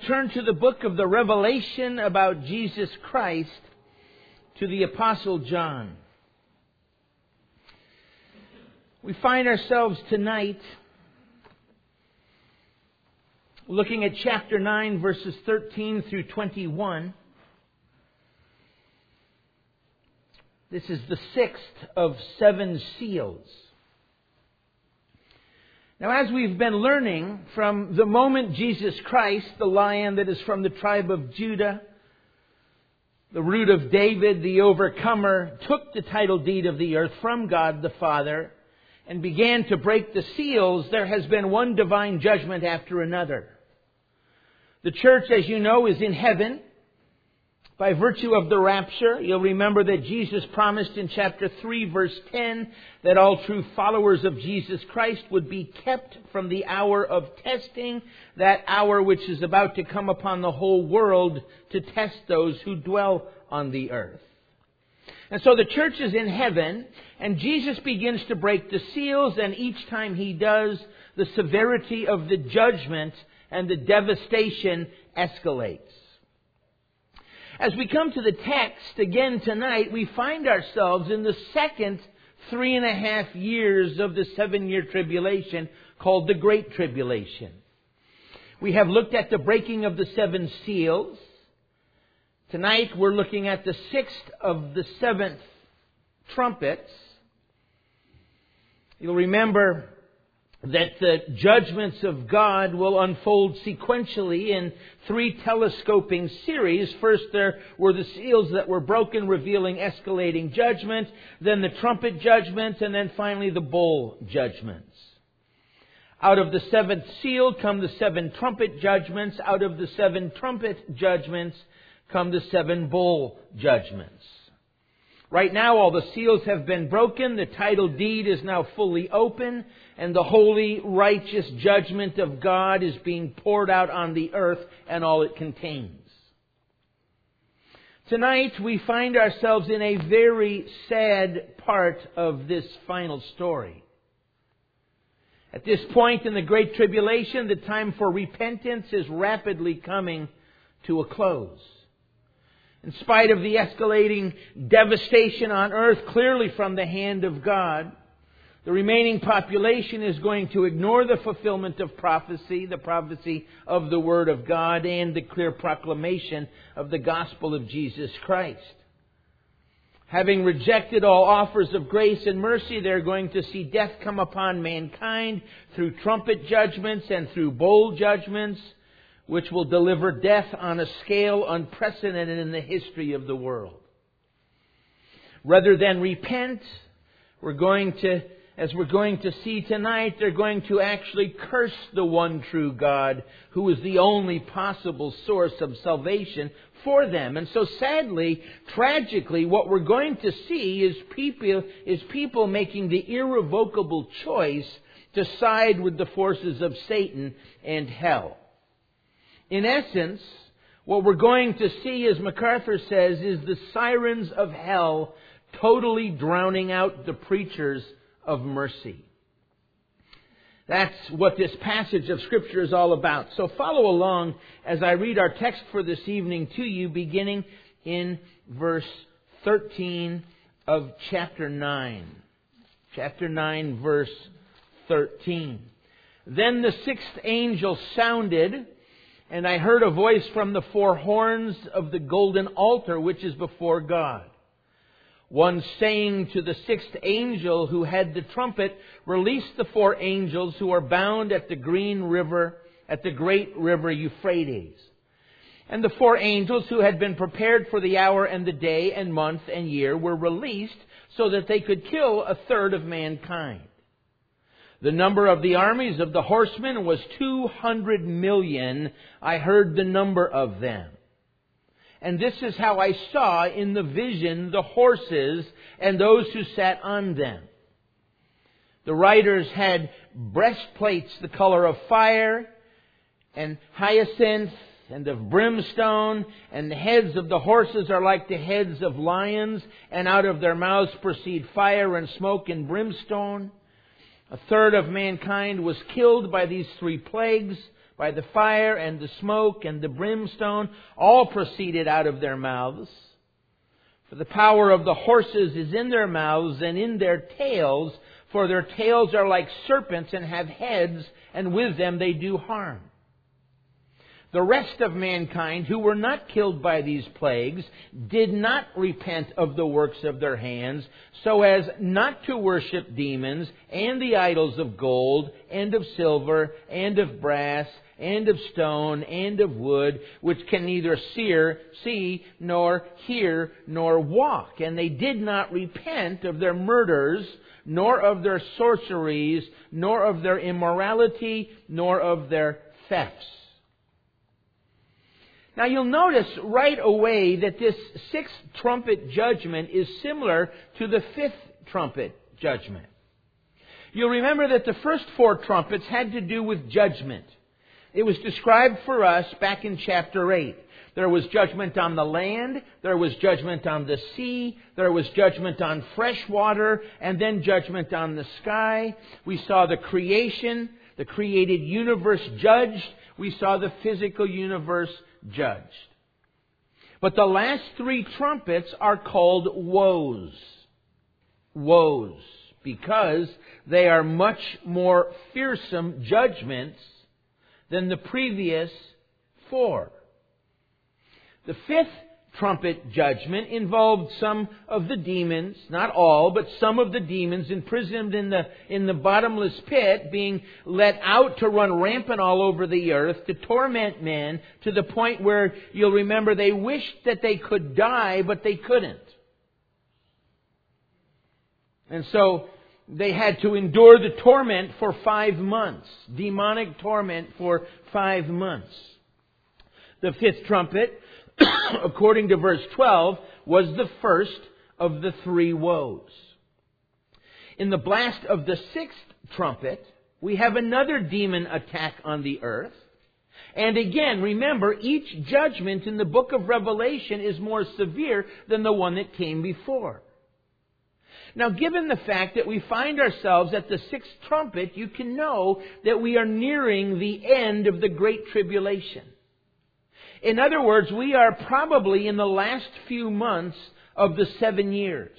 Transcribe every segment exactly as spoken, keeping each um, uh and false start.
turn to the book of the Revelation about Jesus Christ to the Apostle John. We find ourselves tonight looking at chapter nine, verses thirteen through twenty-one. This is the sixth of seven seals. Now, as we've been learning, from the moment Jesus Christ, the Lion that is from the tribe of Judah, the root of David, the overcomer, took the title deed of the earth from God the Father and began to break the seals, there has been one divine judgment after another. The church, as you know, is in heaven by virtue of the rapture. You'll remember that Jesus promised in chapter three, verse ten, that all true followers of Jesus Christ would be kept from the hour of testing, that hour which is about to come upon the whole world to test those who dwell on the earth. And so the church is in heaven, and Jesus begins to break the seals, and each time he does, the severity of the judgment and the devastation escalates. As we come to the text again tonight, we find ourselves in the second three and a half years of the seven-year tribulation called the Great Tribulation. We have looked at the breaking of the seven seals. Tonight we're looking at the sixth of the seventh trumpets. You'll remember that the judgments of God will unfold sequentially in three telescoping series. First, there were the seals that were broken, revealing escalating judgment, then the trumpet judgments, and then finally the bowl judgments. Out of the seventh seal come the seven trumpet judgments. Out of the seven trumpet judgments come the seven bowl judgments. Right now, all the seals have been broken. The title deed is now fully open, and the holy, righteous judgment of God is being poured out on the earth and all it contains. Tonight, we find ourselves in a very sad part of this final story. At this point in the Great Tribulation, the time for repentance is rapidly coming to a close. In spite of the escalating devastation on earth, clearly from the hand of God, the remaining population is going to ignore the fulfillment of prophecy, the prophecy of the Word of God, and the clear proclamation of the gospel of Jesus Christ. Having rejected all offers of grace and mercy, they're going to see death come upon mankind through trumpet judgments and through bowl judgments, which will deliver death on a scale unprecedented in the history of the world. Rather than repent, we're going to, as we're going to see tonight, they're going to actually curse the one true God, who is the only possible source of salvation for them. And so sadly, tragically, what we're going to see is people, is people making the irrevocable choice to side with the forces of Satan and hell. In essence, what we're going to see, as MacArthur says, is the sirens of hell totally drowning out the preachers of mercy. That's what this passage of Scripture is all about. So follow along as I read our text for this evening to you, beginning in verse thirteen of chapter nine. Chapter nine, verse thirteen. Then the sixth angel sounded, and I heard a voice from the four horns of the golden altar which is before God. One saying to the sixth angel who had the trumpet, "Release the four angels who are bound at the green river, at the great river Euphrates." And the four angels who had been prepared for the hour and the day and month and year were released so that they could kill a third of mankind. The number of the armies of the horsemen was two hundred million. I heard the number of them. And this is how I saw in the vision the horses and those who sat on them. The riders had breastplates the color of fire and hyacinth and of brimstone, and the heads of the horses are like the heads of lions, and out of their mouths proceed fire and smoke and brimstone. A third of mankind was killed by these three plagues, by the fire and the smoke and the brimstone, all proceeded out of their mouths. For the power of the horses is in their mouths and in their tails, for their tails are like serpents and have heads, and with them they do harm. The rest of mankind who were not killed by these plagues did not repent of the works of their hands, so as not to worship demons and the idols of gold and of silver and of brass and of stone and of wood, which can neither seer, see, nor hear, nor walk. And they did not repent of their murders, nor of their sorceries, nor of their immorality, nor of their thefts. Now you'll notice right away that this sixth trumpet judgment is similar to the fifth trumpet judgment. You'll remember that the first four trumpets had to do with judgment. It was described for us back in chapter eight. There was judgment on the land, there was judgment on the sea, there was judgment on fresh water, and then judgment on the sky. We saw the creation, the created universe judged. We saw the physical universe judged. But the last three trumpets are called woes. Woes. Because they are much more fearsome judgments than the previous four. The fifth trumpet judgment involved some of the demons, not all, but some of the demons imprisoned in the, in the bottomless pit, being let out to run rampant all over the earth, to torment men, to the point where you'll remember they wished that they could die, but they couldn't. And so they had to endure the torment for five months. Demonic torment for five months. The fifth trumpet, according to verse twelve, was the first of the three woes. In the blast of the sixth trumpet, we have another demon attack on the earth. And again, remember, each judgment in the book of Revelation is more severe than the one that came before. Now, given the fact that we find ourselves at the sixth trumpet, you can know that we are nearing the end of the Great Tribulation. In other words, we are probably in the last few months of the seven years.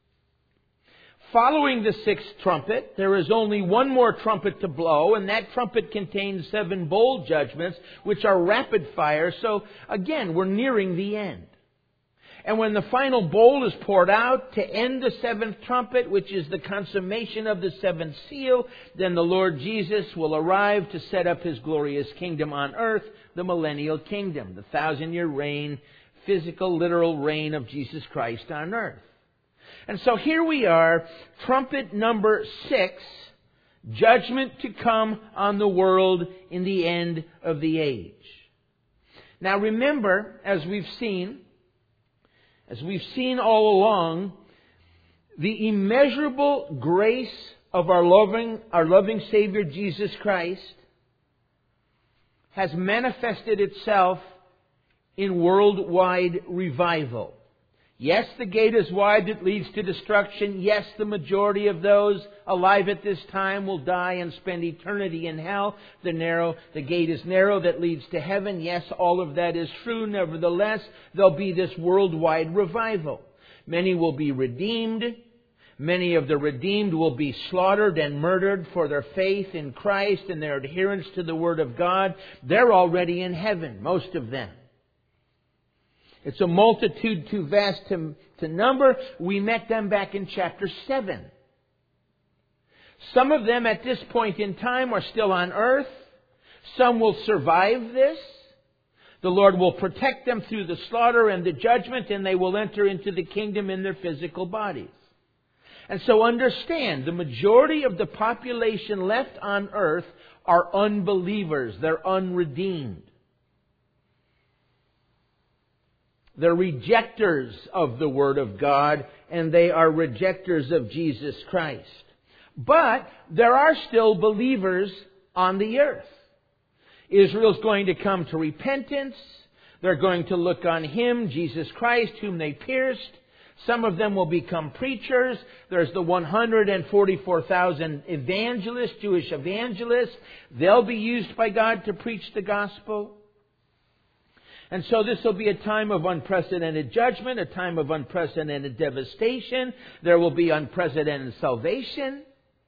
Following the sixth trumpet, there is only one more trumpet to blow, and that trumpet contains seven bowl judgments, which are rapid fire. So, again, we're nearing the end. And when the final bowl is poured out to end the seventh trumpet, which is the consummation of the seventh seal, then the Lord Jesus will arrive to set up His glorious kingdom on earth, the millennial kingdom, the thousand-year reign, physical, literal reign of Jesus Christ on earth. And so here we are, trumpet number six, judgment to come on the world in the end of the age. Now remember, as we've seen, As we've seen all along, the immeasurable grace of our loving, our loving Savior Jesus Christ has manifested itself in worldwide revival. Yes, the gate is wide that leads to destruction. Yes, the majority of those alive at this time will die and spend eternity in hell. The narrow, the gate is narrow that leads to heaven. Yes, all of that is true. Nevertheless, there'll be this worldwide revival. Many will be redeemed. Many of the redeemed will be slaughtered and murdered for their faith in Christ and their adherence to the Word of God. They're already in heaven, most of them. It's a multitude too vast to, to number. We met them back in chapter seven. Some of them at this point in time are still on earth. Some will survive this. The Lord will protect them through the slaughter and the judgment, and they will enter into the kingdom in their physical bodies. And so understand, the majority of the population left on earth are unbelievers. They're unredeemed. They're rejectors of the Word of God, and they are rejectors of Jesus Christ. But there are still believers on the earth. Israel's going to come to repentance. They're going to look on Him, Jesus Christ, whom they pierced. Some of them will become preachers. There's the one hundred forty-four thousand evangelists, Jewish evangelists. They'll be used by God to preach the gospel. And so this will be a time of unprecedented judgment, a time of unprecedented devastation. There will be unprecedented salvation.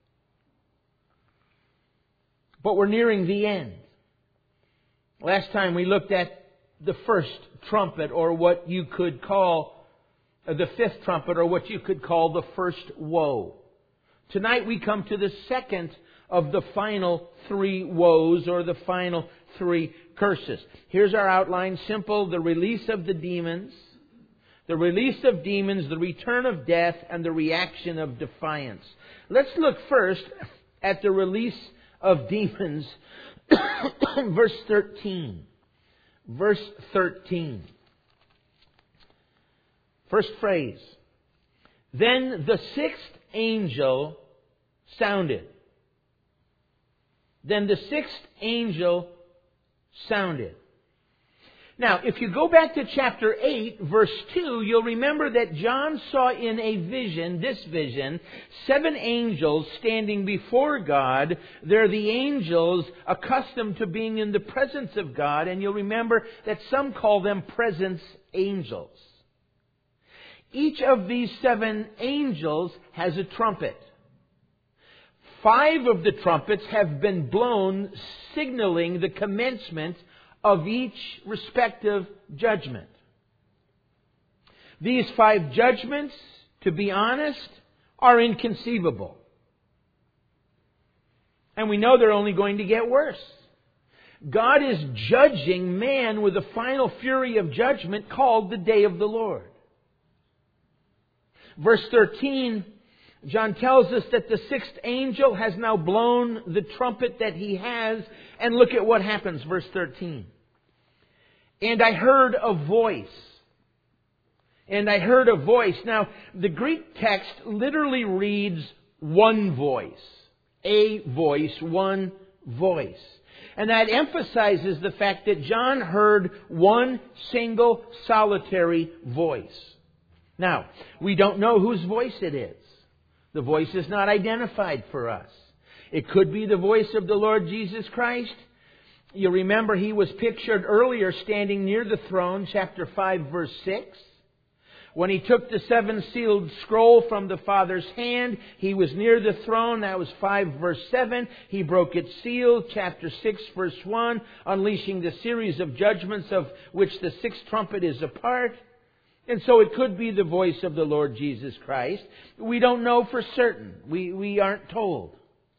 But we're nearing the end. Last time we looked at the first trumpet, or what you could call the fifth trumpet, or what you could call the first woe. Tonight we come to the second of the final three woes, or the final three curses. Here's our outline. Simple. The release of the demons. The release of demons, the return of death, and the reaction of defiance. Let's look first at the release of demons. Verse thirteen. Verse thirteen. First phrase. Then the sixth angel sounded. Then the sixth angel sounded. Now, if you go back to chapter eight, verse two, you'll remember that John saw in a vision, this vision, seven angels standing before God. They're the angels accustomed to being in the presence of God, and you'll remember that some call them presence angels. Each of these seven angels has a trumpet. Five of the trumpets have been blown, signaling the commencement of each respective judgment. These five judgments, to be honest, are inconceivable. And we know they're only going to get worse. God is judging man with a final fury of judgment called the Day of the Lord. Verse thirteen, John tells us that the sixth angel has now blown the trumpet that he has. And look at what happens, verse thirteen. And I heard a voice. And I heard a voice. Now, the Greek text literally reads one voice. A voice, one voice. And that emphasizes the fact that John heard one single solitary voice. Now, we don't know whose voice it is. The voice is not identified for us. It could be the voice of the Lord Jesus Christ. You remember he was pictured earlier standing near the throne, chapter five, verse six. When he took the seven-sealed scroll from the Father's hand, he was near the throne. That was five, verse seven. He broke its seal, chapter six, verse one, unleashing the series of judgments of which the sixth trumpet is a part. And so it could be the voice of the Lord Jesus Christ. We don't know for certain. We, we aren't told.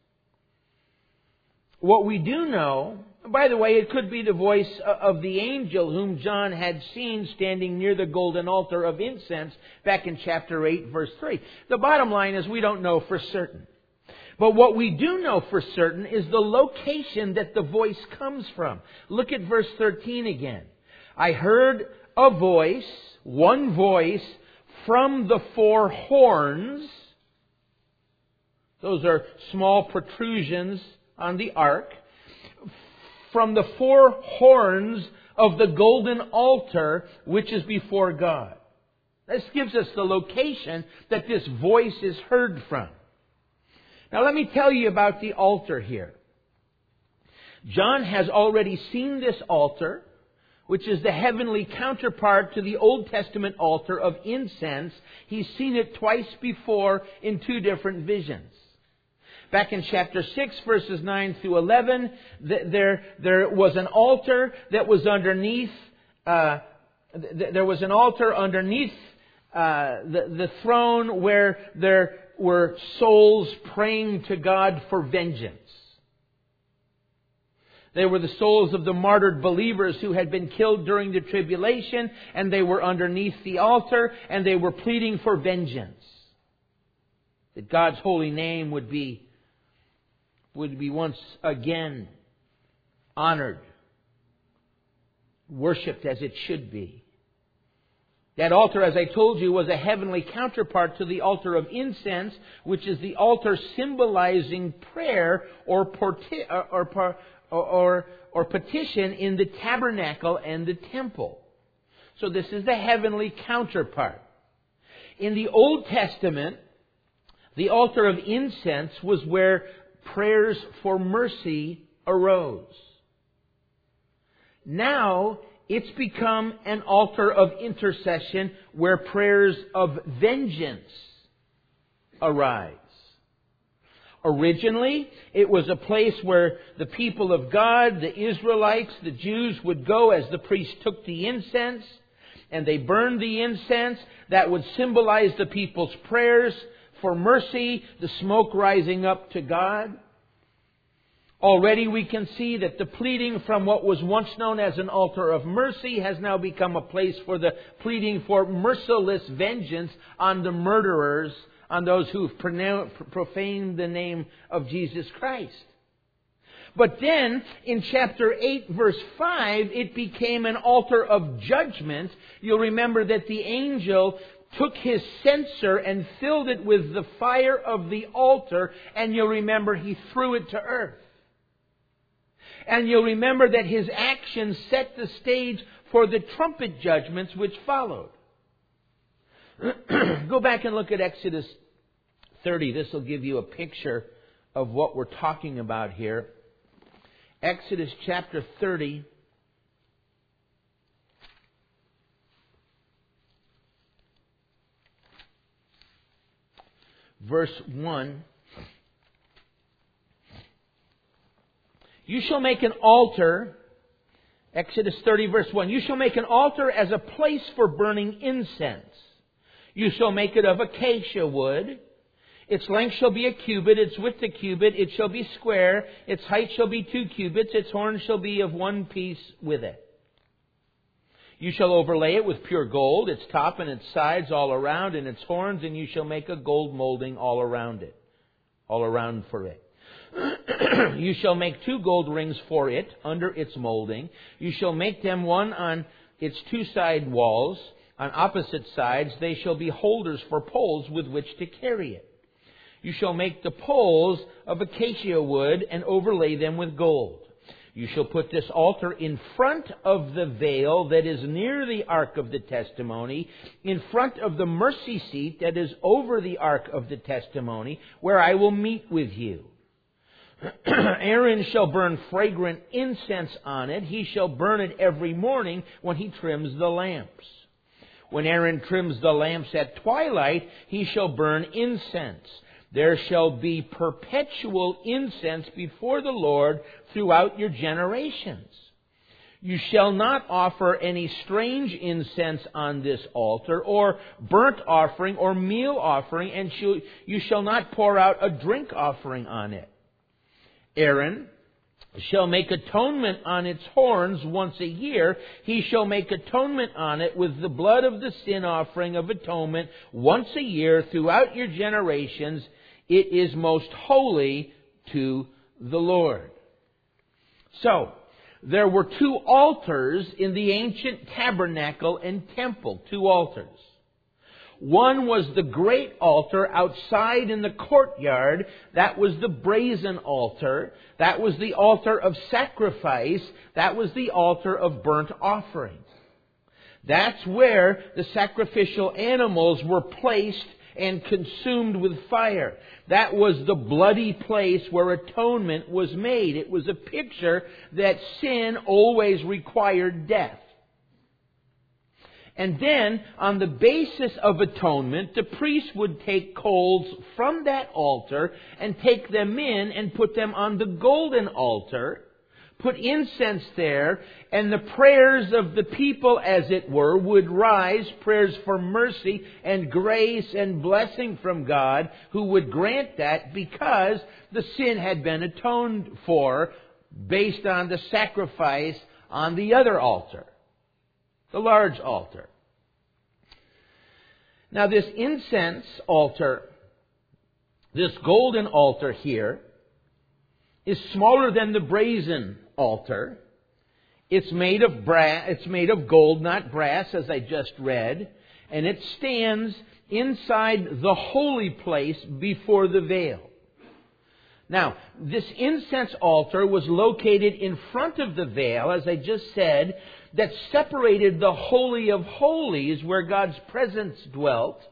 What we do know, by the way, it could be the voice of the angel whom John had seen standing near the golden altar of incense back in chapter eight, verse three. The bottom line is we don't know for certain. But what we do know for certain is the location that the voice comes from. Look at verse thirteen again. I heard a voice, one voice, from the four horns. Those are small protrusions on the ark. From the four horns of the golden altar which is before God. This gives us the location that this voice is heard from. Now let me tell you about the altar here. John has already seen this altar, which is the heavenly counterpart to the Old Testament altar of incense. He's seen it twice before in two different visions. Back in chapter six, verses nine through eleven, there, there was an altar that was underneath, uh, there was an altar underneath uh, the, the throne where there were souls praying to God for vengeance. They were the souls of the martyred believers who had been killed during the tribulation, and they were underneath the altar, and they were pleading for vengeance. That God's holy name would be, would be once again honored, worshipped as it should be. That altar, as I told you, was a heavenly counterpart to the altar of incense, which is the altar symbolizing prayer or porti- or, or, or, or petition in the tabernacle and the temple. So this is the heavenly counterpart. In the Old Testament, the altar of incense was where prayers for mercy arose. Now, it's become an altar of intercession where prayers of vengeance arise. Originally, it was a place where the people of God, the Israelites, the Jews would go as the priest took the incense and they burned the incense. That would symbolize the people's prayers for mercy, the smoke rising up to God. Already we can see that the pleading from what was once known as an altar of mercy has now become a place for the pleading for merciless vengeance on the murderers, on those who've profaned the name of Jesus Christ. But then, in chapter eight, verse five, it became an altar of judgment. You'll remember that the angel took his censer and filled it with the fire of the altar, and you'll remember he threw it to earth. And you'll remember that his actions set the stage for the trumpet judgments which followed. Go back and look at Exodus thirty. This will give you a picture of what we're talking about here. Exodus chapter thirty. Verse one. You shall make an altar, Exodus thirty verse one, you shall make an altar as a place for burning incense. You shall make it of acacia wood. Its length shall be a cubit, its width a cubit, it shall be square, its height shall be two cubits, its horn shall be of one piece with it. You shall overlay it with pure gold, its top and its sides all around, and its horns, and you shall make a gold molding all around it, all around for it. You shall make two gold rings for it under its molding. You shall make them one on its two side walls. On opposite sides they shall be holders for poles with which to carry it. You shall make the poles of acacia wood and overlay them with gold. You shall put this altar in front of the veil that is near the ark of the testimony, in front of the mercy seat that is over the ark of the testimony, where I will meet with you. Aaron shall burn fragrant incense on it. He shall burn it every morning when he trims the lamps. When Aaron trims the lamps at twilight, he shall burn incense. There shall be perpetual incense before the Lord throughout your generations. You shall not offer any strange incense on this altar, or burnt offering, or meal offering, and you shall not pour out a drink offering on it. Aaron shall make atonement on its horns once a year. He shall make atonement on it with the blood of the sin offering of atonement once a year throughout your generations. It is most holy to the Lord. So, there were two altars in the ancient tabernacle and temple. Two altars. One was the great altar outside in the courtyard. That was the brazen altar. That was the altar of sacrifice. That was the altar of burnt offerings. That's where the sacrificial animals were placed and consumed with fire. That was the bloody place where atonement was made. It was a picture that sin always required death. And then, on the basis of atonement, the priest would take coals from that altar and take them in and put them on the golden altar, put incense there, and the prayers of the people, as it were, would rise, prayers for mercy and grace and blessing from God, who would grant that because the sin had been atoned for based on the sacrifice on the other altar. The large altar. Now this incense altar, this golden altar here, is smaller than the brazen altar. It's made of brass, it's made of gold, not brass, as I just read, and it stands inside the holy place before the veil. Now, this incense altar was located in front of the veil, as I just said, that separated the Holy of Holies, where God's presence dwelt,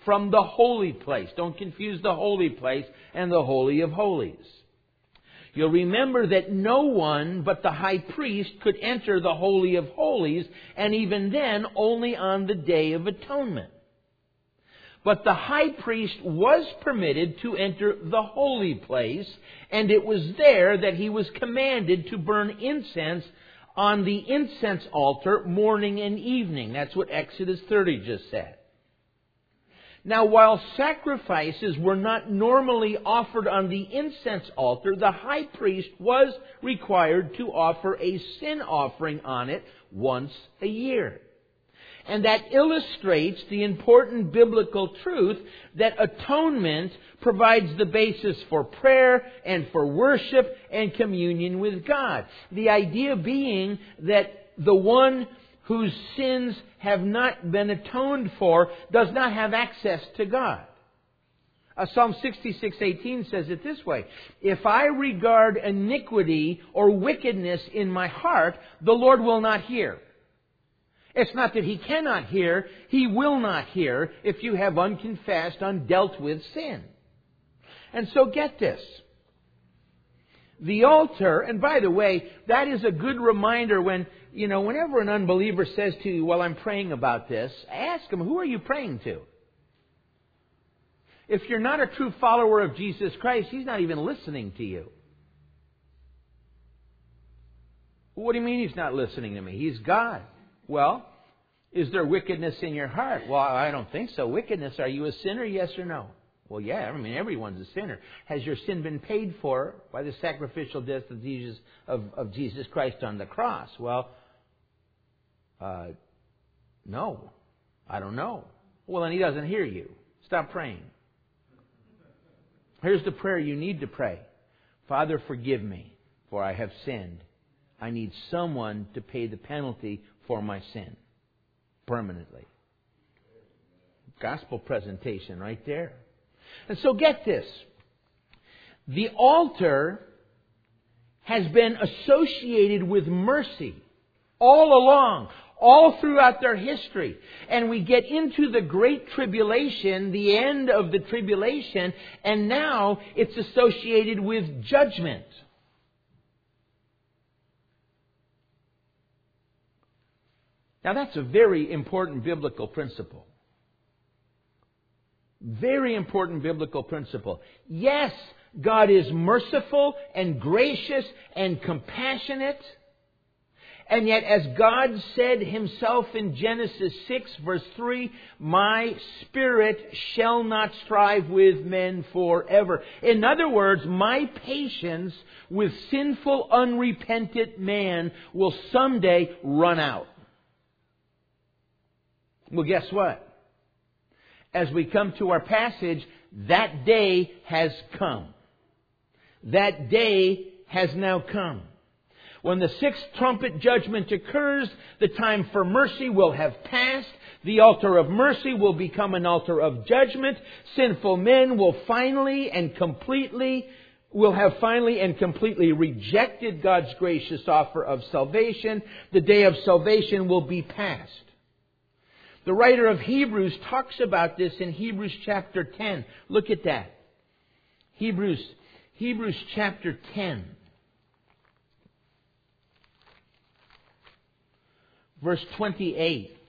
from the holy place. Don't confuse the holy place and the Holy of Holies. You'll remember that no one but the high priest could enter the Holy of Holies, and even then only on the Day of Atonement. But the high priest was permitted to enter the holy place, and it was there that he was commanded to burn incense on the incense altar morning and evening. That's what Exodus thirty just said. Now, while sacrifices were not normally offered on the incense altar, the high priest was required to offer a sin offering on it once a year. And that illustrates the important biblical truth that atonement provides the basis for prayer and for worship and communion with God. The idea being that the one whose sins have not been atoned for does not have access to God. Uh, Psalm sixty-six eighteen says it this way: if I regard iniquity or wickedness in my heart, the Lord will not hear. It's not that He cannot hear, He will not hear if you have unconfessed, undealt with sin. And so get this. The altar, and by the way, that is a good reminder when, you know, whenever an unbeliever says to you, well, I'm praying about this, ask them, who are you praying to? If you're not a true follower of Jesus Christ, He's not even listening to you. What do you mean He's not listening to me? He's God. Well, is there wickedness in your heart? Well, I don't think so. Wickedness, are you a sinner, yes or no? Well, yeah, I mean, everyone's a sinner. Has your sin been paid for by the sacrificial death of Jesus, of, of Jesus Christ on the cross? Well, uh, no. I don't know. Well, then He doesn't hear you. Stop praying. Here's the prayer you need to pray. Father, forgive me, for I have sinned. I need someone to pay the penalty for my sin permanently. Gospel presentation right there. And so get this. The altar has been associated with mercy all along, all throughout their history. And we get into the Great Tribulation, the end of the tribulation, and now it's associated with judgment. Now that's a very important biblical principle. Very important biblical principle. Yes, God is merciful and gracious and compassionate. And yet, as God said Himself in Genesis six, verse three, my spirit shall not strive with men forever. In other words, my patience with sinful, unrepentant man will someday run out. Well, guess what? As we come to our passage, that day has come. That day has now come. When the sixth trumpet judgment occurs, the time for mercy will have passed. The altar of mercy will become an altar of judgment. Sinful men will finally and completely, will have finally and completely rejected God's gracious offer of salvation. The day of salvation will be past. The writer of Hebrews talks about this in Hebrews chapter ten. Look at that. Hebrews, Hebrews chapter ten. Verse twenty-eight.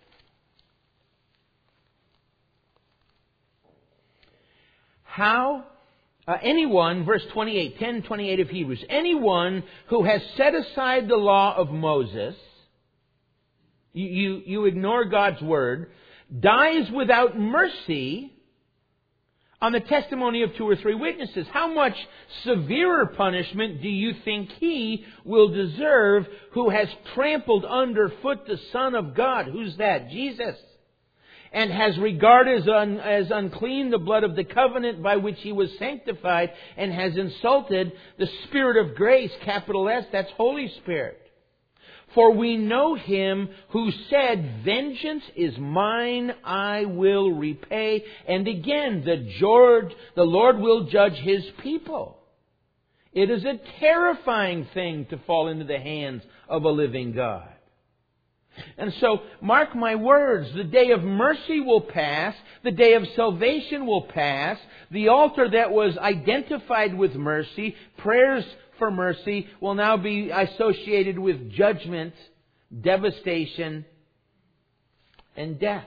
How, uh, anyone, verse twenty-eight, ten twenty-eight of Hebrews, anyone who has set aside the law of Moses, You, you, you ignore God's Word, dies without mercy on the testimony of two or three witnesses. How much severer punishment do you think he will deserve who has trampled underfoot the Son of God? Who's that? Jesus. And has regarded as, un, as unclean the blood of the covenant by which He was sanctified, and has insulted the Spirit of grace, capital S, that's Holy Spirit. For we know Him who said, vengeance is mine, I will repay. And again, the, George, the Lord will judge His people. It is a terrifying thing to fall into the hands of a living God. And so, mark my words, the day of mercy will pass, the day of salvation will pass, the altar that was identified with mercy, prayers for mercy, will now be associated with judgment, devastation, and death.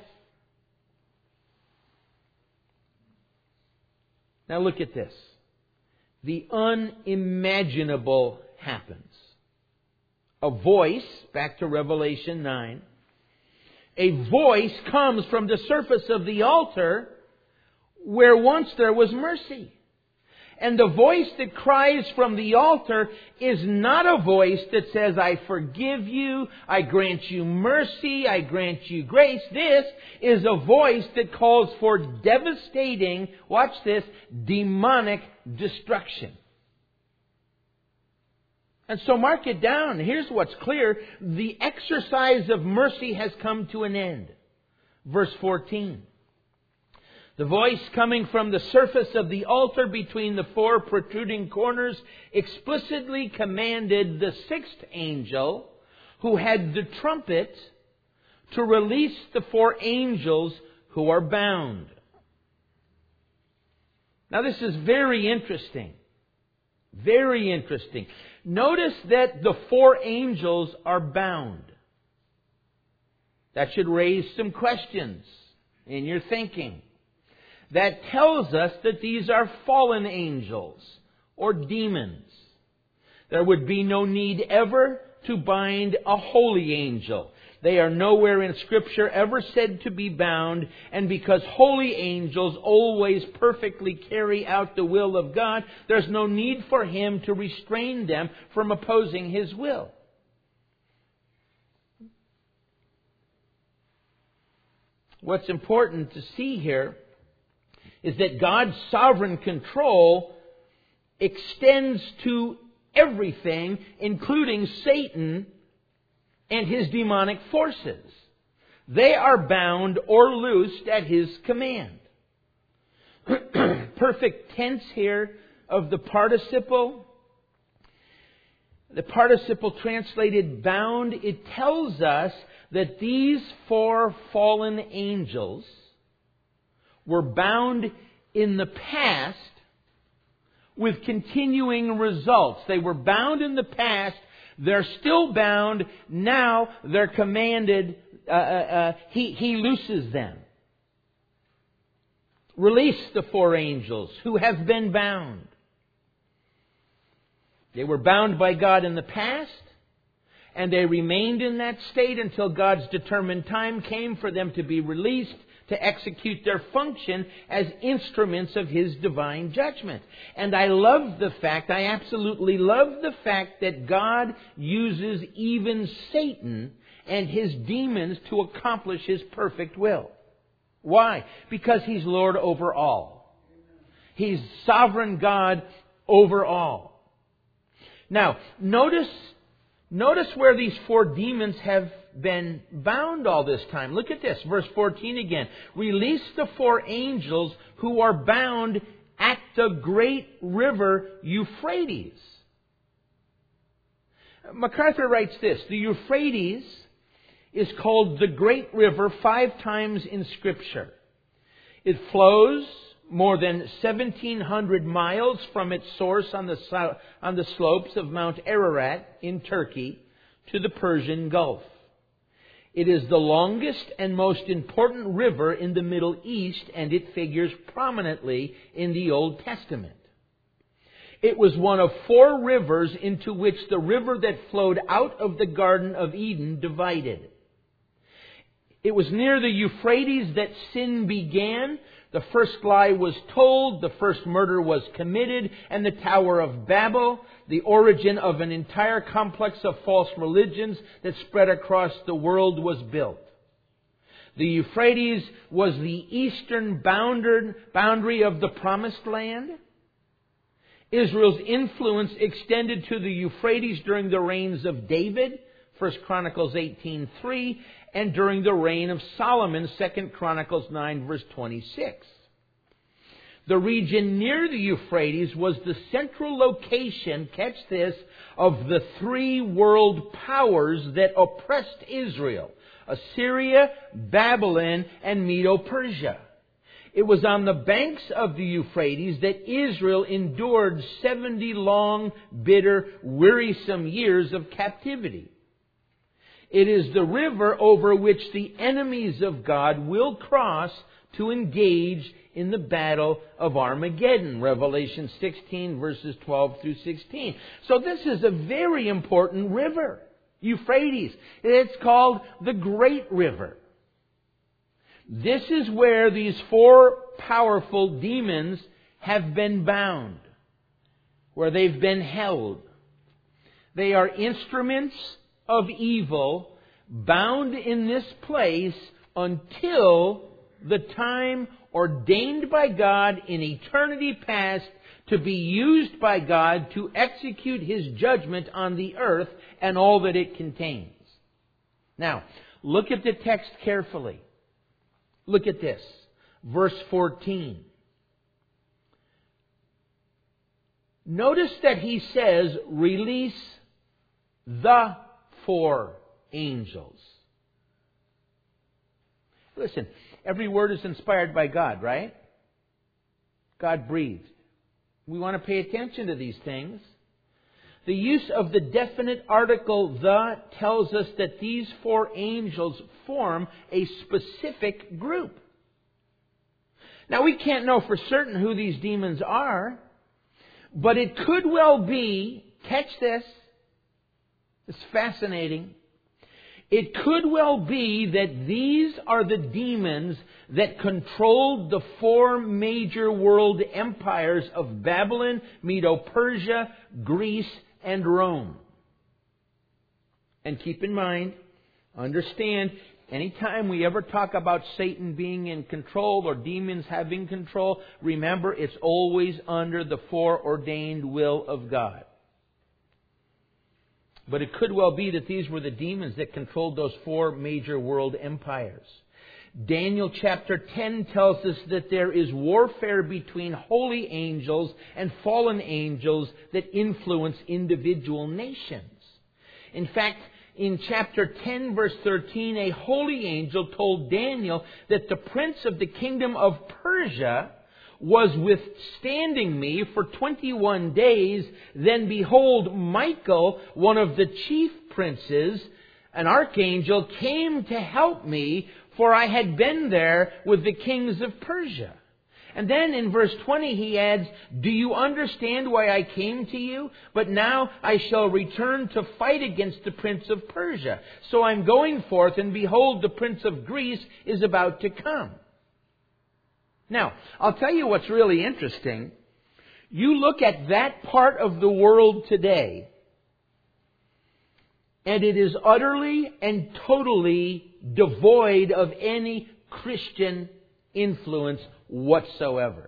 Now look at this. The unimaginable happens. A voice, back to Revelation nine, a voice comes from the surface of the altar where once there was mercy. And the voice that cries from the altar is not a voice that says, I forgive you, I grant you mercy, I grant you grace. This is a voice that calls for devastating, watch this, demonic destruction. And so mark it down. Here's what's clear. The exercise of mercy has come to an end. Verse fourteen. The voice coming from the surface of the altar between the four protruding corners explicitly commanded the sixth angel, who had the trumpet, to release the four angels who are bound. Now this is very interesting. Very interesting. Notice that the four angels are bound. That should raise some questions in your thinking. That tells us that these are fallen angels or demons. There would be no need ever to bind a holy angel. They are nowhere in Scripture ever said to be bound, and because holy angels always perfectly carry out the will of God, there's no need for Him to restrain them from opposing His will. What's important to see here is that God's sovereign control extends to everything, including Satan and his demonic forces. They are bound or loosed at His command. Perfect tense here of the participle. The participle translated bound, it tells us that these four fallen angels were bound in the past with continuing results. They were bound in the past. They're still bound. Now they're commanded, uh, uh, he, he looses them. Release the four angels who have been bound. They were bound by God in the past, and they remained in that state until God's determined time came for them to be released to execute their function as instruments of His divine judgment. And I love the fact, I absolutely love the fact that God uses even Satan and his demons to accomplish His perfect will. Why? Because He's Lord over all. He's sovereign God over all. Now, notice, notice where these four demons have been bound all this time. Look at this, verse fourteen again. Release the four angels who are bound at the great river Euphrates. MacArthur writes this: the Euphrates is called the Great River five times in Scripture. It flows more than seventeen hundred miles from its source on the, on the slopes of Mount Ararat in Turkey to the Persian Gulf. It is the longest and most important river in the Middle East, and it figures prominently in the Old Testament. It was one of four rivers into which the river that flowed out of the Garden of Eden divided. It was near the Euphrates that sin began. The first lie was told, the first murder was committed, and the Tower of Babel, the origin of an entire complex of false religions that spread across the world, was built. The Euphrates was the eastern boundary of the Promised Land. Israel's influence extended to the Euphrates during the reigns of David, First Chronicles eighteen three, and during the reign of Solomon, Second Chronicles nine, verse twenty-six. The region near the Euphrates was the central location, catch this, of the three world powers that oppressed Israel. Assyria, Babylon, and Medo-Persia. It was on the banks of the Euphrates that Israel endured seventy long, bitter, wearisome years of captivity. It is the river over which the enemies of God will cross to engage in the battle of Armageddon. Revelation sixteen, verses twelve through sixteen. So this is a very important river, Euphrates. It's called the Great River. This is where these four powerful demons have been bound, where they've been held. They are instruments of evil bound in this place until the time ordained by God in eternity past to be used by God to execute His judgment on the earth and all that it contains. Now, look at the text carefully. Look at this. Verse fourteen. Notice that he says, release the four angels. Listen, every word is inspired by God, right? God breathed. We want to pay attention to these things. The use of the definite article the tells us that these four angels form a specific group. Now, we can't know for certain who these demons are, but it could well be, catch this, it's fascinating, it could well be that these are the demons that controlled the four major world empires of Babylon, Medo-Persia, Greece, and Rome. And keep in mind, understand, anytime we ever talk about Satan being in control or demons having control, remember it's always under the foreordained will of God. But it could well be that these were the demons that controlled those four major world empires. Daniel chapter ten tells us that there is warfare between holy angels and fallen angels that influence individual nations. In fact, in chapter ten, verse thirteen, a holy angel told Daniel that the prince of the kingdom of Persia was withstanding me for twenty-one days. Then behold, Michael, one of the chief princes, an archangel, came to help me, for I had been there with the kings of Persia. And then in verse twenty he adds, do you understand why I came to you? But now I shall return to fight against the prince of Persia. So I'm going forth, and behold, the prince of Greece is about to come. Now, I'll tell you what's really interesting. You look at that part of the world today, and it is utterly and totally devoid of any Christian influence whatsoever.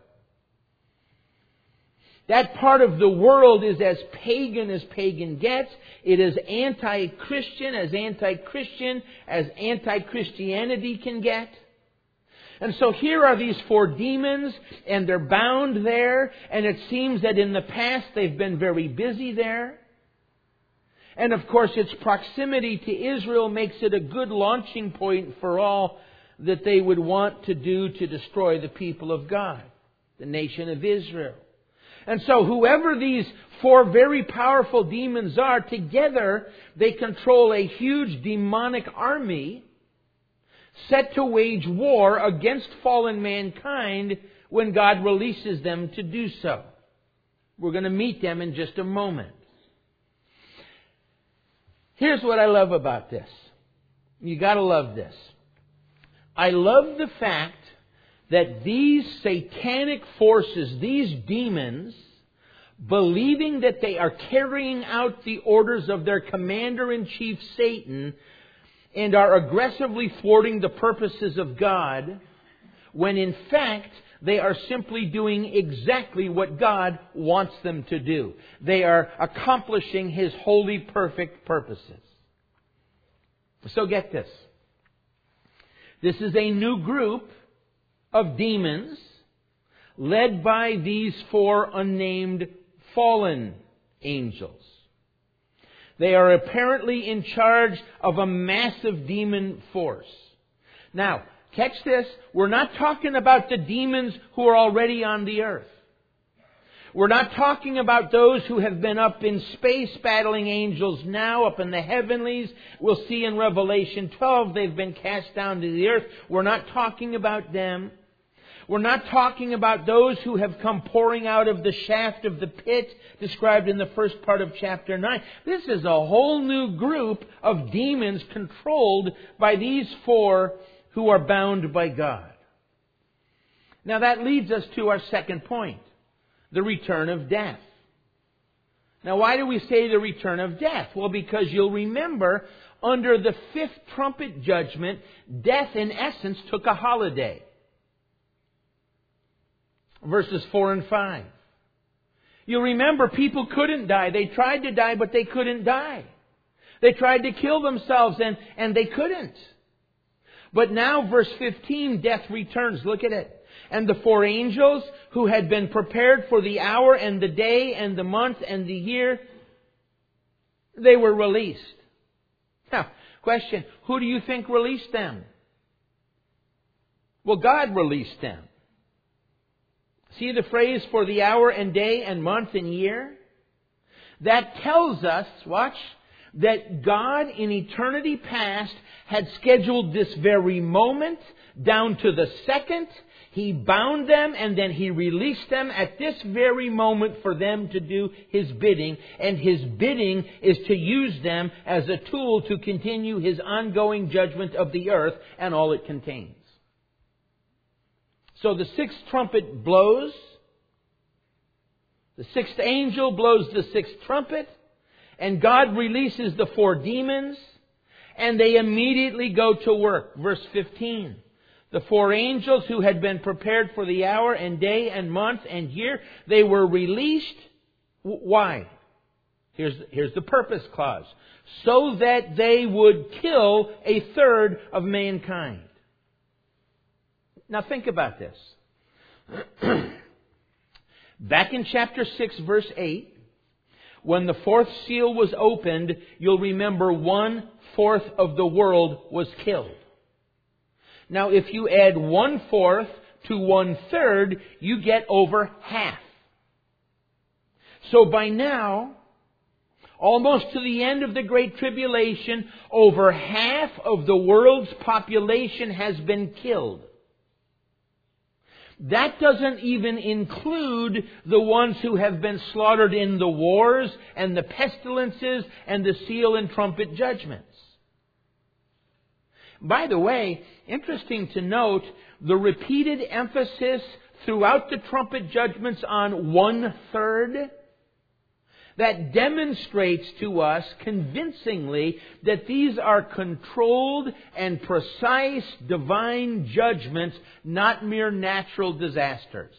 That part of the world is as pagan as pagan gets. It is anti-Christian, as anti-Christian as anti-Christianity can get. And so here are these four demons, and they're bound there, and it seems that in the past they've been very busy there. And of course its proximity to Israel makes it a good launching point for all that they would want to do to destroy the people of God, the nation of Israel. And so whoever these four very powerful demons are, together they control a huge demonic army set to wage war against fallen mankind when God releases them to do so. We're going to meet them in just a moment. Here's what I love about this. You got to love this. I love the fact that these satanic forces, these demons, believing that they are carrying out the orders of their commander-in-chief Satan, and are aggressively thwarting the purposes of God, when in fact they are simply doing exactly what God wants them to do. They are accomplishing His holy, perfect purposes. So get this. This is a new group of demons led by these four unnamed fallen angels. They are apparently in charge of a massive demon force. Now, catch this. We're not talking about the demons who are already on the earth. We're not talking about those who have been up in space battling angels now, up in the heavenlies. We'll see in Revelation twelve they've been cast down to the earth. We're not talking about them. We're not talking about those who have come pouring out of the shaft of the pit described in the first part of chapter nine. This is a whole new group of demons controlled by these four who are bound by God. Now that leads us to our second point, the return of death. Now why do we say the return of death? Well, because you'll remember under the fifth trumpet judgment, death in essence took a holiday. Verses four and five. You'll remember people couldn't die. They tried to die, but they couldn't die. They tried to kill themselves, and, and they couldn't. But now, verse fifteen, death returns. Look at it. And the four angels who had been prepared for the hour and the day and the month and the year, they were released. Now, question, who do you think released them? Well, God released them. See the phrase for the hour and day and month and year? That tells us, watch, that God in eternity past had scheduled this very moment down to the second. He bound them and then He released them at this very moment for them to do His bidding. And His bidding is to use them as a tool to continue His ongoing judgment of the earth and all it contains. So the sixth trumpet blows. The sixth angel blows the sixth trumpet. And God releases the four demons. And they immediately go to work. Verse fifteen. The four angels who had been prepared for the hour and day and month and year, they were released. Why? Here's, here's the purpose clause. So that they would kill a third of mankind. Now think about this. Back in chapter six, verse eight, when the fourth seal was opened, you'll remember one-fourth of the world was killed. Now if you add one-fourth to one-third, you get over half. So by now, almost to the end of the Great Tribulation, over half of the world's population has been killed. That doesn't even include the ones who have been slaughtered in the wars and the pestilences and the seal and trumpet judgments. By the way, interesting to note, the repeated emphasis throughout the trumpet judgments on one-third, that demonstrates to us convincingly that these are controlled and precise divine judgments, not mere natural disasters.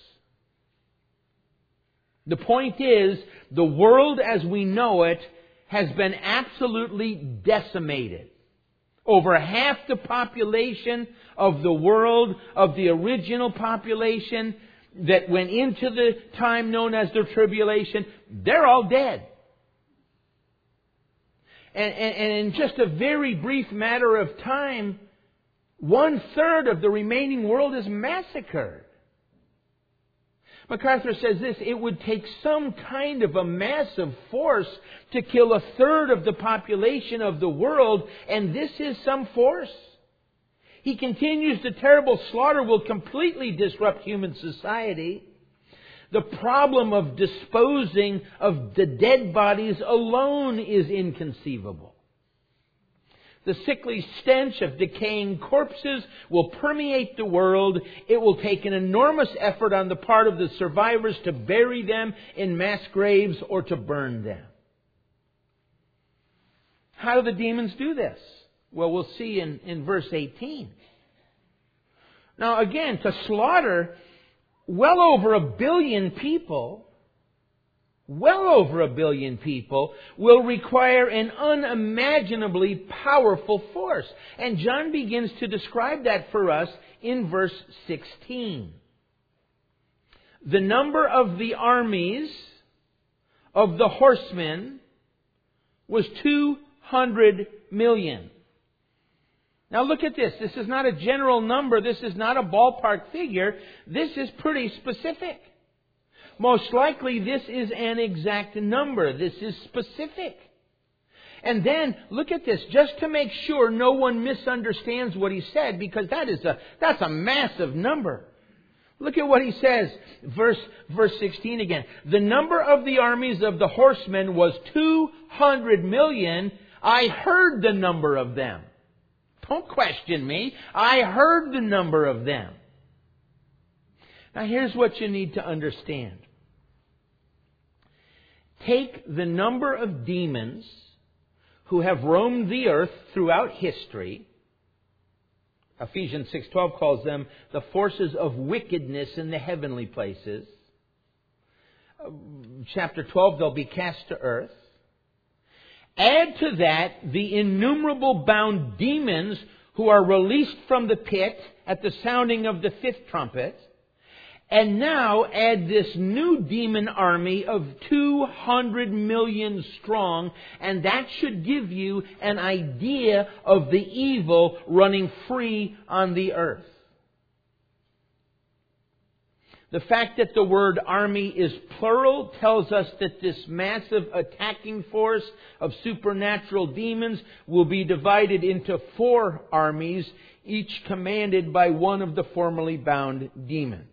The point is, the world as we know it has been absolutely decimated. Over half the population of the world, of the original population that went into the time known as the tribulation, they're all dead. And, and, and in just a very brief matter of time, one third of the remaining world is massacred. MacArthur says this, it would take some kind of a massive force to kill a third of the population of the world, and this is some force. He continues, the terrible slaughter will completely disrupt human society. The problem of disposing of the dead bodies alone is inconceivable. The sickly stench of decaying corpses will permeate the world. It will take an enormous effort on the part of the survivors to bury them in mass graves or to burn them. How do the demons do this? Well, we'll see in, in verse eighteen. Now again, to slaughter well over a billion people, well over a billion people, will require an unimaginably powerful force. And John begins to describe that for us in verse sixteen. The number of the armies of the horsemen was two hundred million. Now look at this. This is not a general number. This is not a ballpark figure. This is pretty specific. Most likely this is an exact number. This is specific. And then, look at this, just to make sure no one misunderstands what he said, because that is a, that's a massive number. Look at what he says, verse, verse sixteen again. The number of the armies of the horsemen was two hundred million. I heard the number of them. Don't question me. I heard the number of them. Now here's what you need to understand. Take the number of demons who have roamed the earth throughout history. Ephesians six twelve calls them the forces of wickedness in the heavenly places. Chapter twelve, they'll be cast to earth. Add to that the innumerable bound demons who are released from the pit at the sounding of the fifth trumpet. And now add this new demon army of two hundred million strong, and that should give you an idea of the evil running free on the earth. The fact that the word army is plural tells us that this massive attacking force of supernatural demons will be divided into four armies, each commanded by one of the formerly bound demons.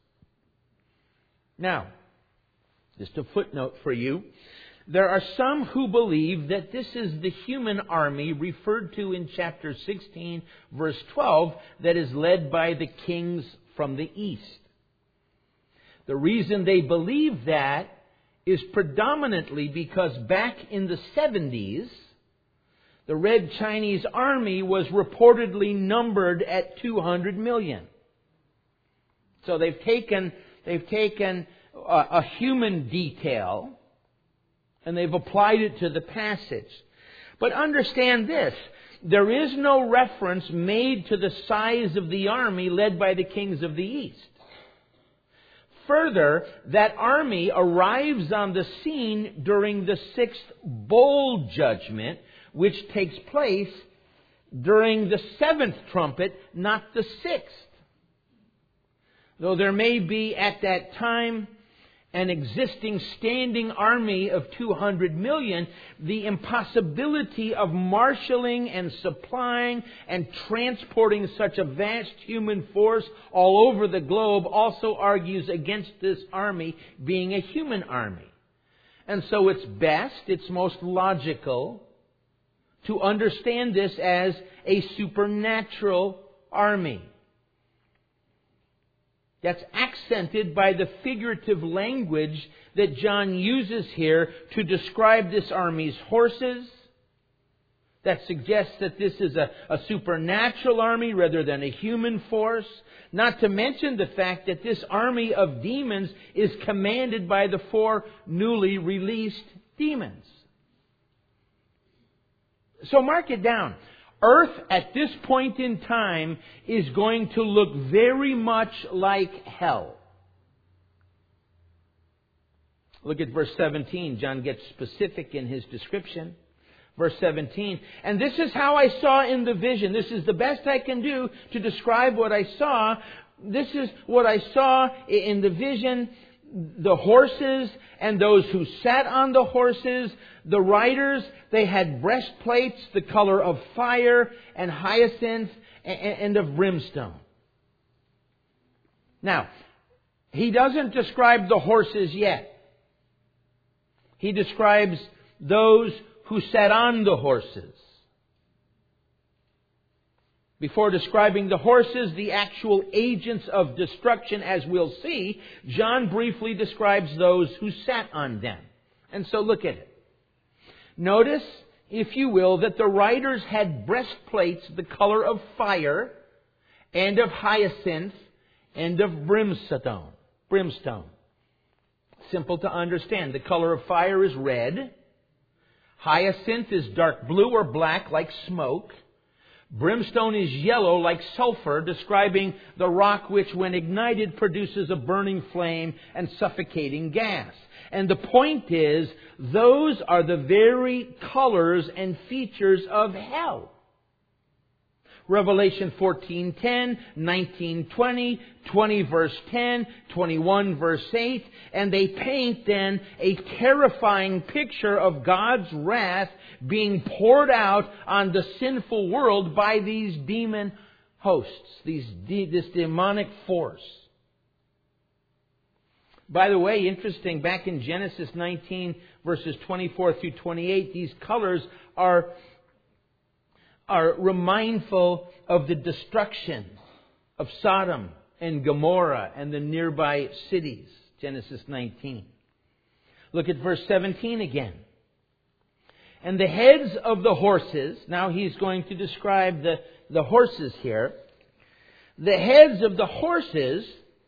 Now, just a footnote for you. There are some who believe that this is the human army referred to in chapter sixteen, verse twelve, that is led by the kings from the east. The reason they believe that is predominantly because back in the seventies, the Red Chinese army was reportedly numbered at two hundred million. So they've taken They've taken a, a human detail and they've applied it to the passage. But understand this, there is no reference made to the size of the army led by the kings of the east. Further, that army arrives on the scene during the sixth bowl judgment, which takes place during the seventh trumpet, not the sixth. Though there may be at that time an existing standing army of two hundred million, the impossibility of marshaling and supplying and transporting such a vast human force all over the globe also argues against this army being a human army. And so it's best, it's most logical to understand this as a supernatural army. That's accented by the figurative language that John uses here to describe this army's horses. That suggests that this is a, a supernatural army rather than a human force. Not to mention the fact that this army of demons is commanded by the four newly released demons. So mark it down. Earth at this point in time is going to look very much like hell. Look at verse seventeen. John gets specific in his description. Verse seventeen. And this is how I saw in the vision. This is the best I can do to describe what I saw. This is what I saw in the vision. The horses and those who sat on the horses, the riders, they had breastplates the color of fire and hyacinth and of brimstone. Now, he doesn't describe the horses yet. He describes those who sat on the horses. Before describing the horses, the actual agents of destruction, as we'll see, John briefly describes those who sat on them. And so look at it. Notice, if you will, that the riders had breastplates the color of fire and of hyacinth and of brimstone. Brimstone. Simple to understand. The color of fire is red. Hyacinth is dark blue or black like smoke. Brimstone is yellow like sulfur, describing the rock which, when ignited, produces a burning flame and suffocating gas. And the point is, those are the very colors and features of hell. Revelation fourteen ten, nineteen twenty, twenty verse ten, twenty-one verse eight, and they paint then a terrifying picture of God's wrath being poured out on the sinful world by these demon hosts, these de- this demonic force. By the way, interesting, back in Genesis nineteen verses twenty-four through twenty-eight, these colors are are remindful of the destruction of Sodom and Gomorrah and the nearby cities. Genesis nineteen. Look at verse seventeen again. And the heads of the horses, now he's going to describe the, the horses here. The heads of the horses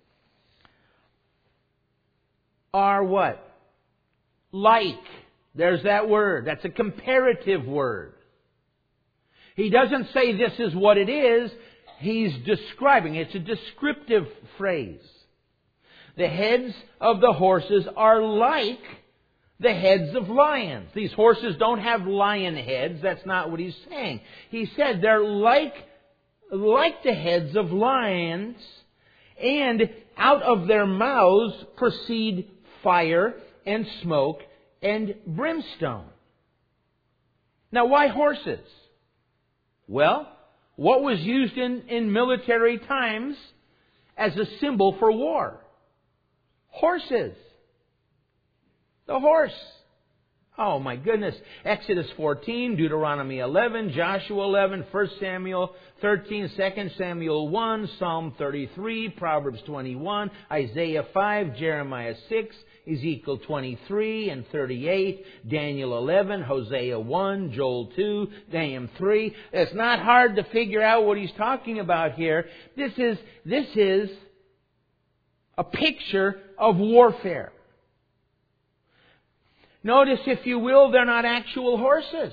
are what? Like. There's that word. That's a comparative word. He doesn't say this is what it is. He's describing. It's a descriptive phrase. The heads of the horses are like the heads of lions. These horses don't have lion heads. That's not what he's saying. He said they're like, like the heads of lions, and out of their mouths proceed fire and smoke and brimstone. Now, why horses? Well, what was used in, in military times as a symbol for war? Horses. The horse. Oh my goodness. Exodus fourteen, Deuteronomy eleven, Joshua eleven, First Samuel thirteen, Second Samuel one, Psalm thirty-three, Proverbs twenty-one, Isaiah five, Jeremiah six, Ezekiel twenty-three and thirty-eight, Daniel eleven, Hosea one, Joel two, Nahum three. It's not hard to figure out what he's talking about here. This is, this is a picture of warfare. Notice, if you will, they're not actual horses.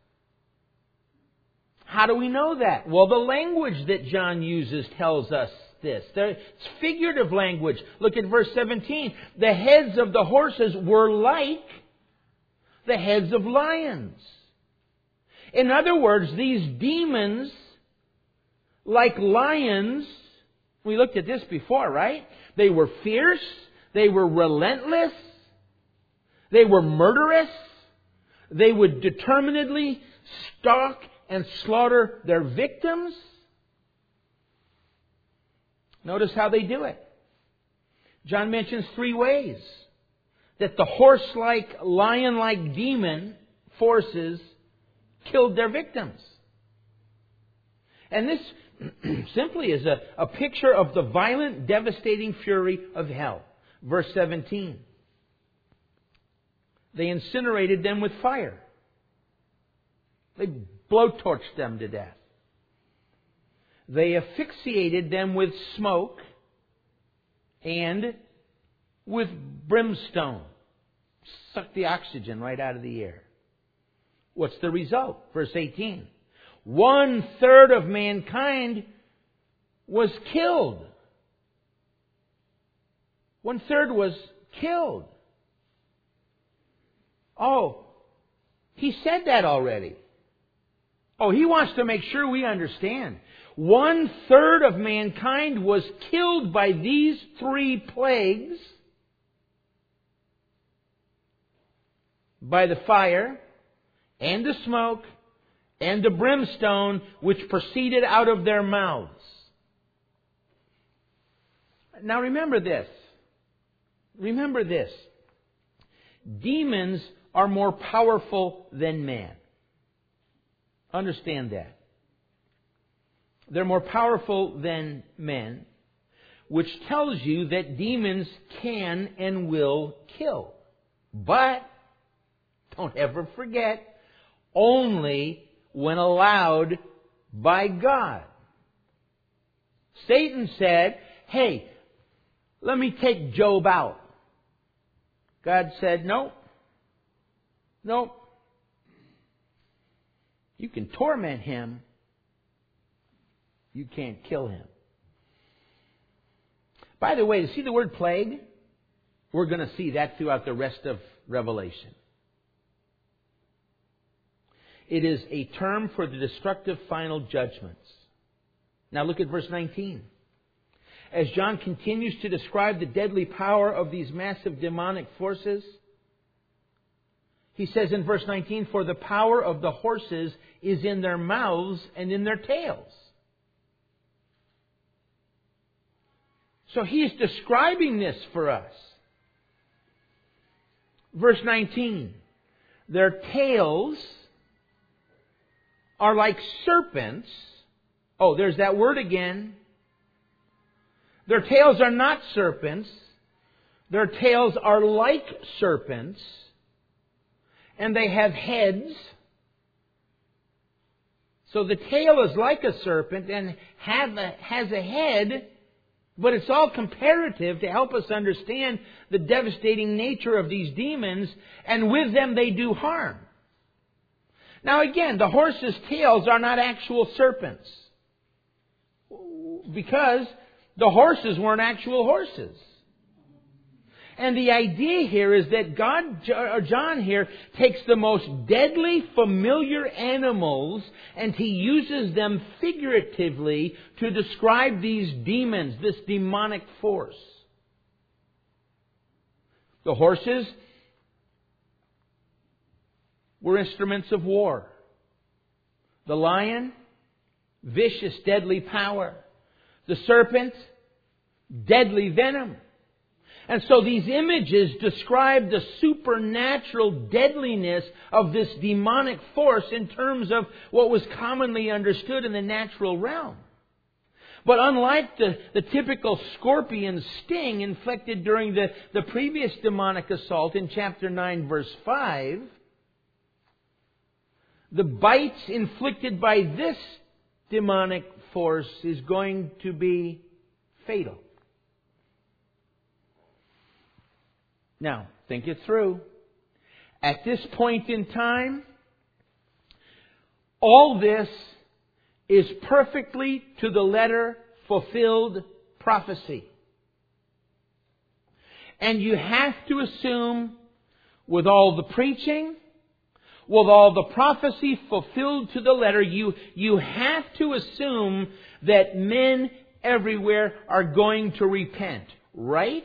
How do we know that? Well, the language that John uses tells us this. It's figurative language. Look at verse seventeen. The heads of the horses were like the heads of lions. In other words, these demons, like lions, we looked at this before, right? They were fierce. They were relentless. They were murderous. They would determinedly stalk and slaughter their victims. Notice how they do it. John mentions three ways that the horse-like, lion-like demon forces killed their victims. And this simply is a, a picture of the violent, devastating fury of hell. Verse seventeen. They incinerated them with fire. They blowtorched them to death. They asphyxiated them with smoke and with brimstone. Sucked the oxygen right out of the air. What's the result? Verse eighteen. One third of mankind was killed. One third was killed. Oh, he said that already. Oh, he wants to make sure we understand. One third of mankind was killed by these three plagues. By the fire, and the smoke, and the brimstone which proceeded out of their mouths. Now remember this. Remember this. Demons are more powerful than man. Understand that. They're more powerful than men, which tells you that demons can and will kill. But, don't ever forget, only when allowed by God. Satan said, hey, let me take Job out. God said, no. Nope. You can torment him, You can't kill him. By the way, see the word plague? We're going to see that throughout the rest of Revelation. It is a term for the destructive final judgments. Now look at verse nineteen. As John continues to describe the deadly power of these massive demonic forces, he says in verse nineteen, "For the power of the horses is in their mouths and in their tails." So he's describing this for us. Verse nineteen, "Their tails are like serpents." Oh, there's that word again. Their tails are not serpents. Their tails are like serpents. And they have heads. So the tail is like a serpent and have a, has a head. But it's all comparative to help us understand the devastating nature of these demons. And with them they do harm. Now again, the horses' tails are not actual serpents. Because the horses weren't actual horses. And the idea here is that God, or John here, takes the most deadly, familiar animals and he uses them figuratively to describe these demons, this demonic force. The horses were instruments of war. The lion, vicious, deadly power. The serpent, deadly venom. And so these images describe the supernatural deadliness of this demonic force in terms of what was commonly understood in the natural realm. But unlike the, the typical scorpion sting inflicted during the, the previous demonic assault in chapter nine, verse five, the bites inflicted by this demonic force is going to be fatal. Now, think it through. At this point in time, all this is perfectly to the letter fulfilled prophecy. And you have to assume, with all the preaching, with all the prophecy fulfilled to the letter, you, you have to assume that men everywhere are going to repent. Right?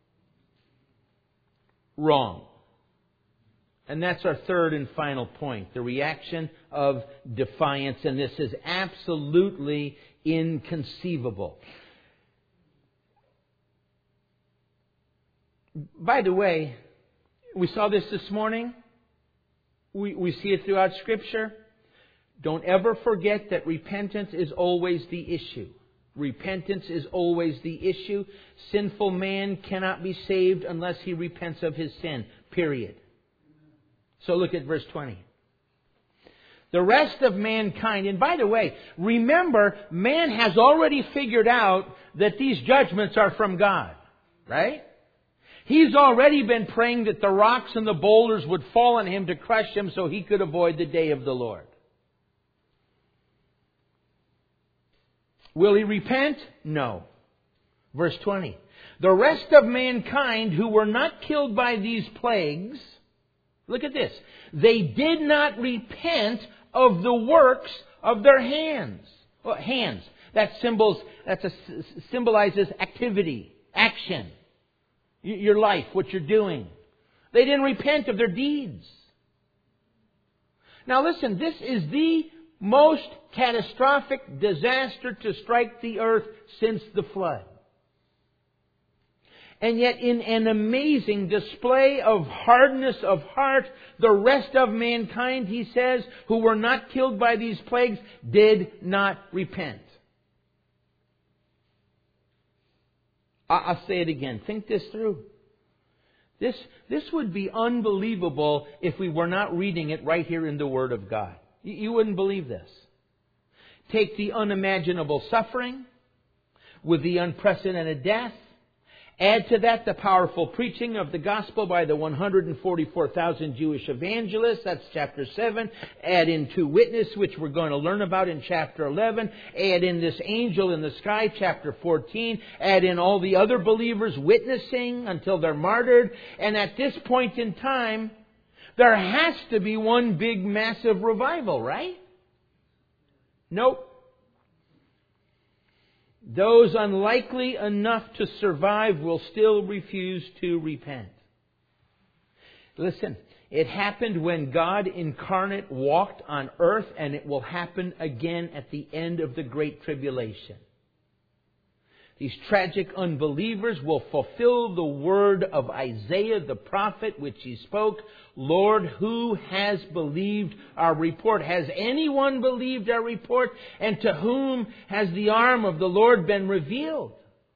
Wrong. And that's our third and final point. The reaction of defiance. And this is absolutely inconceivable. By the way, we saw this this morning. We, we see it throughout Scripture. Don't ever forget that repentance is always the issue. Repentance is always the issue. Sinful man cannot be saved unless he repents of his sin. Period. So look at verse twenty. The rest of mankind, and by the way, remember, man has already figured out that these judgments are from God. Right? He's already been praying that the rocks and the boulders would fall on him to crush him so he could avoid the day of the Lord. Will he repent? No. Verse twenty. The rest of mankind who were not killed by these plagues, look at this. They did not repent of the works of their hands. Well, hands. That symbols, that's a, symbolizes activity, action. Your life, what you're doing. They didn't repent of their deeds. Now listen, this is the most catastrophic disaster to strike the earth since the flood. And yet in an amazing display of hardness of heart, the rest of mankind, he says, who were not killed by these plagues, did not repent. I'll say it again. Think this through. This, this would be unbelievable if we were not reading it right here in the Word of God. You, you wouldn't believe this. Take the unimaginable suffering with the unprecedented death Add to that the powerful preaching of the gospel by the one hundred forty-four thousand Jewish evangelists. That's chapter seven. Add in two witnesses, which we're going to learn about in chapter eleven. Add in this angel in the sky, chapter fourteen. Add in all the other believers witnessing until they're martyred. And at this point in time, there has to be one big, massive revival, right? Nope. Those unlikely enough to survive will still refuse to repent. Listen, it happened when God incarnate walked on earth, and it will happen again at the end of the Great Tribulation. These tragic unbelievers will fulfill the word of Isaiah the prophet, which he spoke, Lord, who has believed our report? Has anyone believed our report? And to whom has the arm of the Lord been revealed?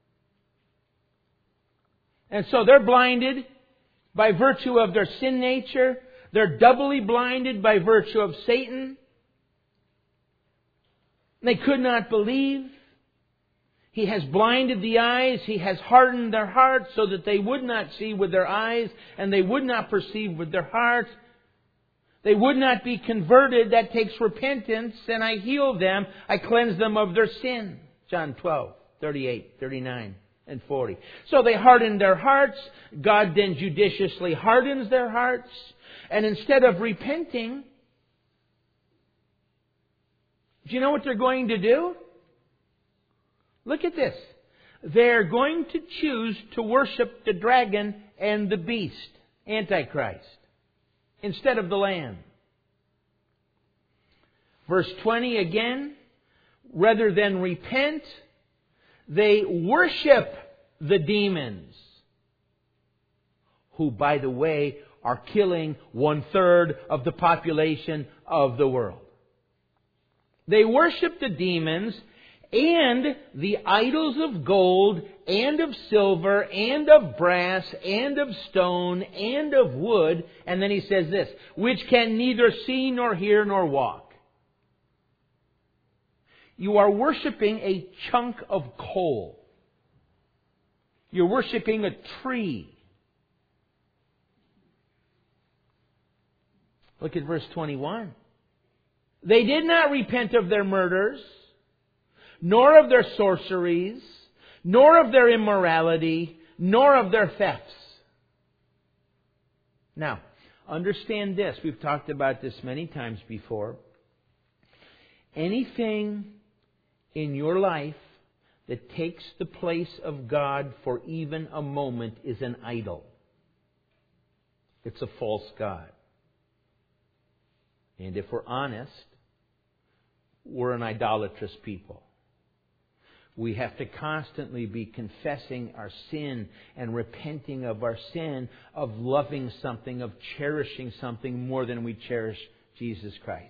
And so they're blinded by virtue of their sin nature. They're doubly blinded by virtue of Satan. They could not believe. He has blinded the eyes. He has hardened their hearts so that they would not see with their eyes and they would not perceive with their heart. They would not be converted. That takes repentance. And I heal them. I cleanse them of their sin. John twelve, thirty-eight, thirty-nine, and forty. So they hardened their hearts. God then judiciously hardens their hearts. And instead of repenting, do you know what they're going to do? Look at this. They're going to choose to worship the dragon and the beast, Antichrist, instead of the Lamb. Verse twenty again, rather than repent, they worship the demons, who, by the way, are killing one third of the population of the world. They worship the demons and the idols of gold, and of silver, and of brass, and of stone, and of wood. And then he says this, which can neither see, nor hear, nor walk. You are worshiping a chunk of coal. You're worshiping a tree. Look at verse twenty-one. They did not repent of their murders, nor of their sorceries, nor of their immorality, nor of their thefts. Now, understand this. We've talked about this many times before. Anything in your life that takes the place of God for even a moment is an idol. It's a false god. And if we're honest, we're an idolatrous people. We have to constantly be confessing our sin and repenting of our sin, of loving something, of cherishing something more than we cherish Jesus Christ.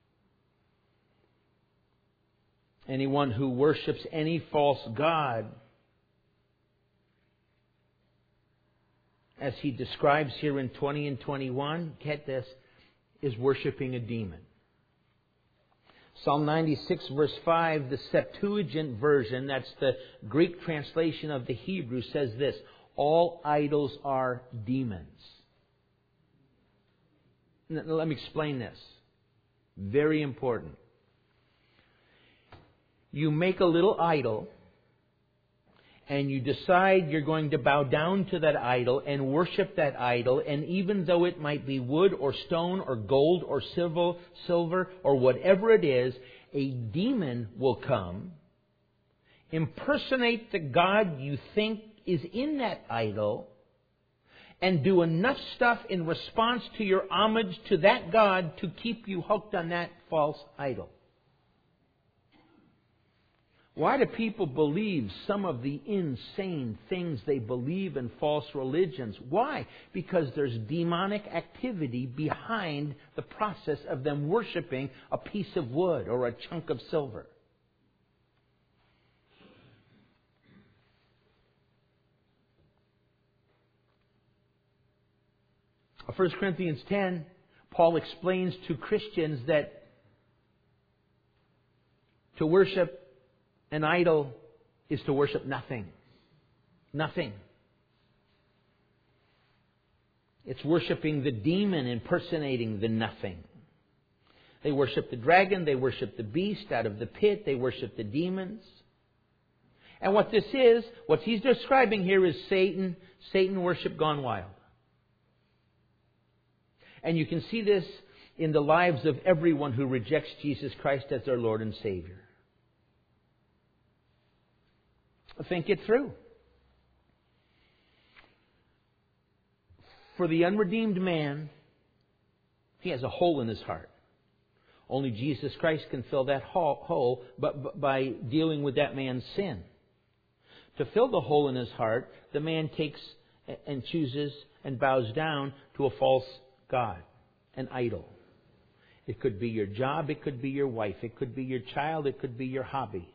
Anyone who worships any false god, as he describes here in twenty and twenty-one, get this, is worshiping a demon. Psalm ninety-six verse five, the Septuagint version, that's the Greek translation of the Hebrew, says this, all idols are demons. Let me explain this. Very important. You make a little idol, and you decide you're going to bow down to that idol and worship that idol, and even though it might be wood or stone or gold or silver, silver or whatever it is, a demon will come, impersonate the God you think is in that idol, and do enough stuff in response to your homage to that God to keep you hooked on that false idol. Why do people believe some of the insane things they believe in false religions? Why? Because there's demonic activity behind the process of them worshiping a piece of wood or a chunk of silver. First Corinthians ten, Paul explains to Christians that to worship an idol is to worship nothing. Nothing. It's worshiping the demon, impersonating the nothing. They worship the dragon, they worship the beast out of the pit, they worship the demons. And what this is, what he's describing here is Satan, Satan worship gone wild. And you can see this in the lives of everyone who rejects Jesus Christ as their Lord and Savior. Think it through. For the unredeemed man, he has a hole in his heart. Only Jesus Christ can fill that hole, but by dealing with that man's sin. To fill the hole in his heart, the man takes and chooses and bows down to a false god, an idol. It could be your job, it could be your wife, it could be your child, it could be your hobby.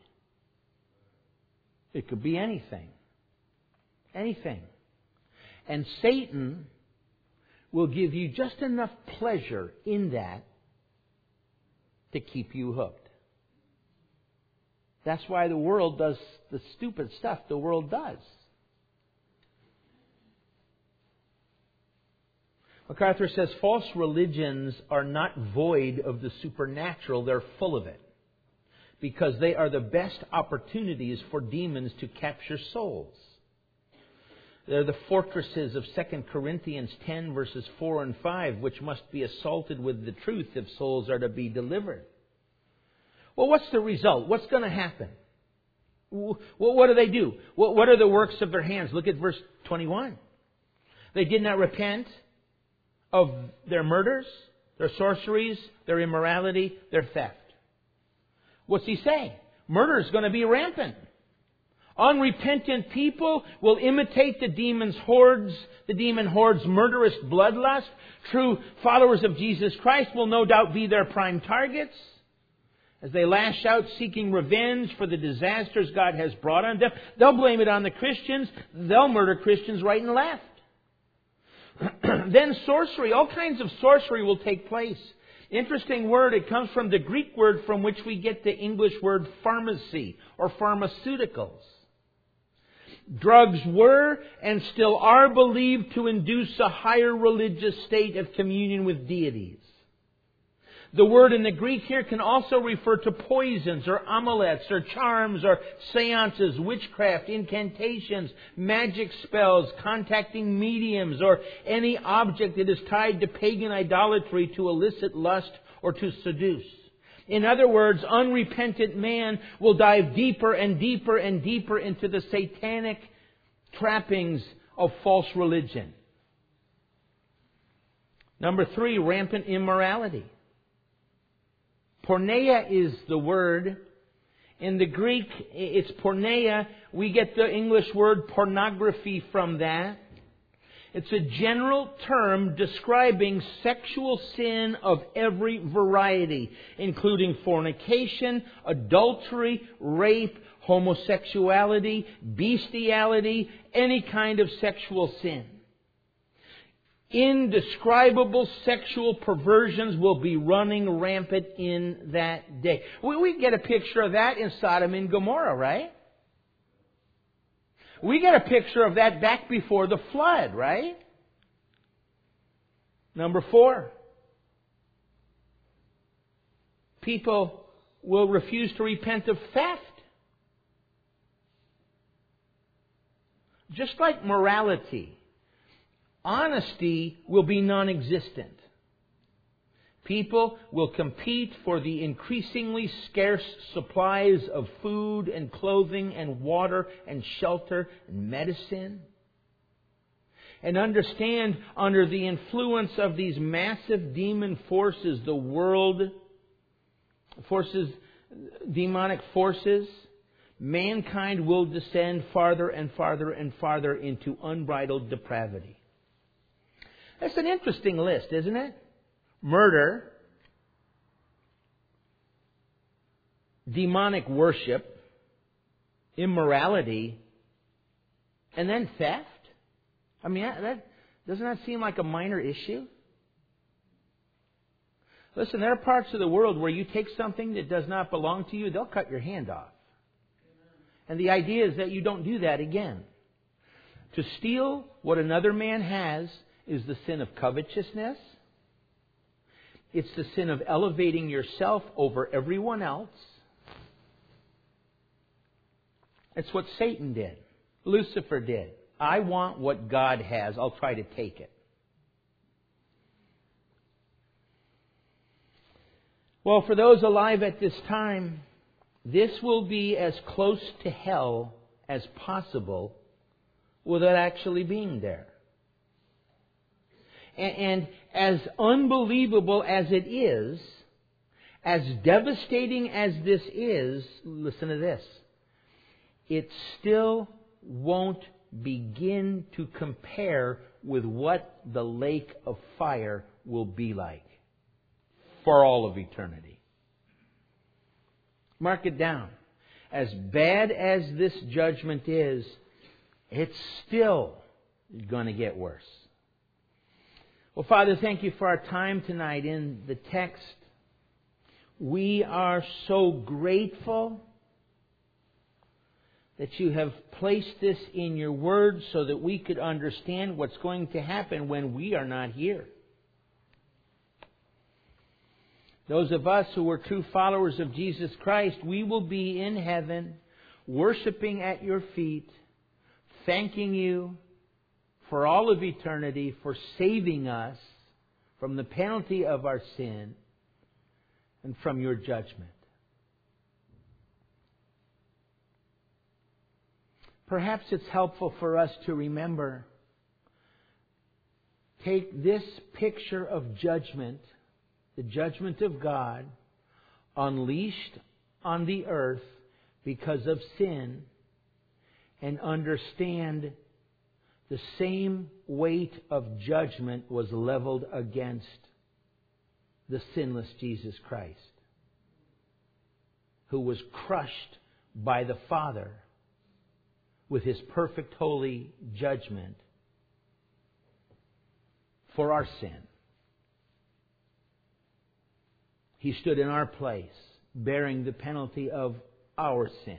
It could be anything. Anything. And Satan will give you just enough pleasure in that to keep you hooked. That's why the world does the stupid stuff the world does. MacArthur says false religions are not void of the supernatural, they're full of it. Because they are the best opportunities for demons to capture souls. They're the fortresses of Second Corinthians ten verses four and five, which must be assaulted with the truth if souls are to be delivered. Well, what's the result? What's going to happen? Well, what do they do? What are the works of their hands? Look at verse twenty-one. They did not repent of their murders, their sorceries, their immorality, their theft. What's he saying? Murder is going to be rampant. Unrepentant people will imitate the demon's hordes, the demon horde's murderous bloodlust. True followers of Jesus Christ will no doubt be their prime targets. As they lash out seeking revenge for the disasters God has brought on them, they'll blame it on the Christians. They'll murder Christians right and left. Then sorcery, all kinds of sorcery will take place. Interesting word, it comes from the Greek word from which we get the English word pharmacy or pharmaceuticals. Drugs were and still are believed to induce a higher religious state of communion with deities. The word in the Greek here can also refer to poisons or amulets or charms or seances, witchcraft, incantations, magic spells, contacting mediums, or any object that is tied to pagan idolatry to elicit lust or to seduce. In other words, unrepentant man will dive deeper and deeper and deeper into the satanic trappings of false religion. Number three, rampant immorality. Porneia is the word. In the Greek, it's porneia. We get the English word pornography from that. It's a general term describing sexual sin of every variety, including fornication, adultery, rape, homosexuality, bestiality, any kind of sexual sin. Indescribable sexual perversions will be running rampant in that day. We, we get a picture of that in Sodom and Gomorrah, right? We get a picture of that back before the flood, right? Number four. People will refuse to repent of theft. Just like morality, honesty will be non-existent. People will compete for the increasingly scarce supplies of food and clothing and water and shelter and medicine. And understand, under the influence of these massive demon forces, the world forces, demonic forces, mankind will descend farther and farther and farther into unbridled depravity. That's an interesting list, isn't it? Murder, demonic worship, immorality, and then theft. I mean, that, that doesn't that seem like a minor issue? Listen, there are parts of the world where you take something that does not belong to you, they'll cut your hand off. And the idea is that you don't do that again. To steal what another man has is the sin of covetousness. It's the sin of elevating yourself over everyone else. It's what Satan did. Lucifer did. I want what God has. I'll try to take it. Well, for those alive at this time, this will be as close to hell as possible without actually being there. And as unbelievable as it is, as devastating as this is, listen to this, it still won't begin to compare with what the lake of fire will be like for all of eternity. Mark it down. As bad as this judgment is, it's still going to get worse. Well, Father, thank you for our time tonight in the text. We are so grateful that you have placed this in your word so that we could understand what's going to happen when we are not here. Those of us who are true followers of Jesus Christ, we will be in heaven, worshiping at your feet, thanking you for all of eternity for saving us from the penalty of our sin and from your judgment. Perhaps it's helpful for us to remember, take this picture of judgment, the judgment of God, unleashed on the earth because of sin, and understand the same weight of judgment was leveled against the sinless Jesus Christ, who was crushed by the Father with His perfect holy judgment for our sin. He stood in our place, bearing the penalty of our sin.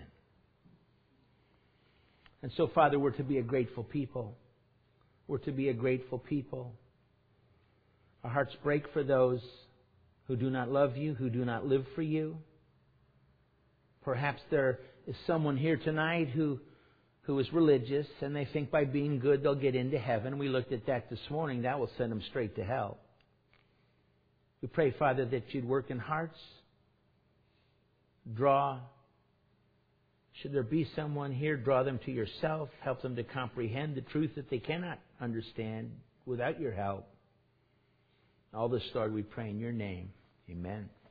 And so, Father, we're to be a grateful people. We're to be a grateful people. Our hearts break for those who do not love you, who do not live for you. Perhaps there is someone here tonight who, who is religious and they think by being good they'll get into heaven. We looked at that this morning. That will send them straight to hell. We pray, Father, that you'd work in hearts, draw. Should there be someone here, draw them to yourself, help them to comprehend the truth that they cannot understand without your help. All this, Lord, we pray in your name. Amen.